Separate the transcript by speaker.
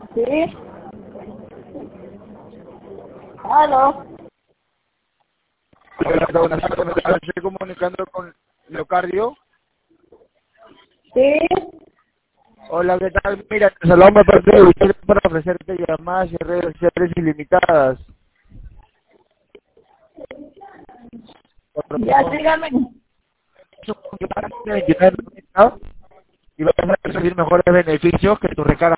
Speaker 1: Sí. ¿Aló?
Speaker 2: Hola, buenas tardes, estoy comunicando con Leocardio.
Speaker 1: Sí.
Speaker 2: Hola, ¿qué tal? Mira, te saludamos de parte de usted para ofrecerte llamadas y redes sociales ilimitadas.
Speaker 1: Ya, dígame.
Speaker 2: Y vas a recibir mejores beneficios que tu recarga